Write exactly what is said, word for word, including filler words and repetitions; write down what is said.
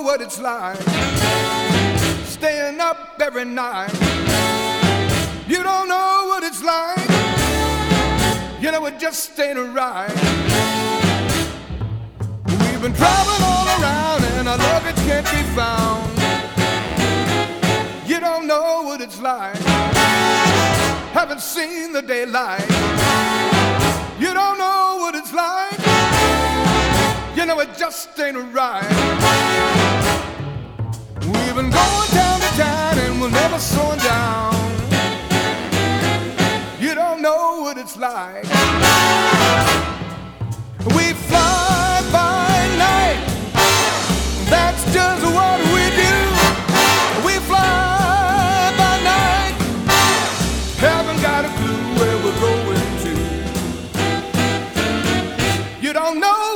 what it's like staying up every night. You don't know what it's like. You know it just ain't right. We've been traveling all around and our luggage can't be found. You don't know what it's like. Haven't seen the daylight. You don't know what it's like. You know it just ain't right. We've been going town to town and we're never slowing down. You don't know what it's like. We fly by night. That's just what we do. We fly by night. Haven't got a clue where we're going to. You don't know